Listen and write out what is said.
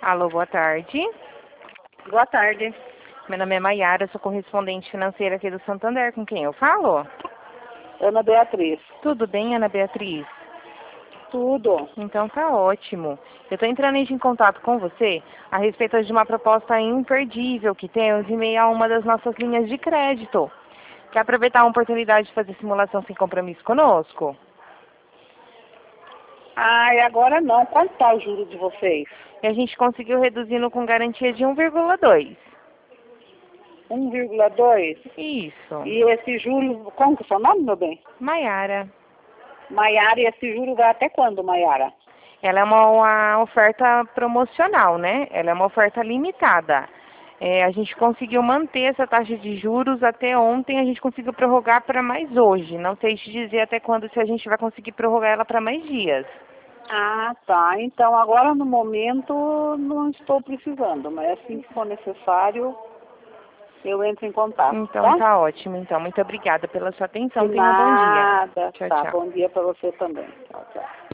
Alô, boa tarde. Boa tarde. Meu nome é Maiara, sou correspondente financeira aqui do Santander. Com quem eu falo? Ana Beatriz. Tudo bem, Ana Beatriz? Tudo. Então tá ótimo. Eu estou entrando em contato com você a respeito de uma proposta imperdível que temos em meio a uma das nossas linhas de crédito. Quer aproveitar a oportunidade de fazer simulação sem compromisso conosco? Ah, e agora não. Quanto está o juro de vocês? E a gente conseguiu reduzindo com garantia de 1,2. 1,2? Isso. E esse juro, como que é o seu nome, meu bem? Maiara. Maiara, e esse juro vai até quando, Maiara? Ela é uma oferta promocional, né? Ela é uma oferta limitada. A gente conseguiu manter essa taxa de juros até ontem, a gente conseguiu prorrogar para mais hoje. Não sei te dizer até quando, se a gente vai conseguir prorrogar ela para mais dias. Ah, tá. Então, agora no momento não estou precisando, mas assim que for necessário, eu entro em contato, Então tá? tá ótimo. Então, muito obrigada pela sua atenção. De Tenha um bom dia. nada. Tchau, Tá, tchau. bom dia para você também. Tchau, tchau.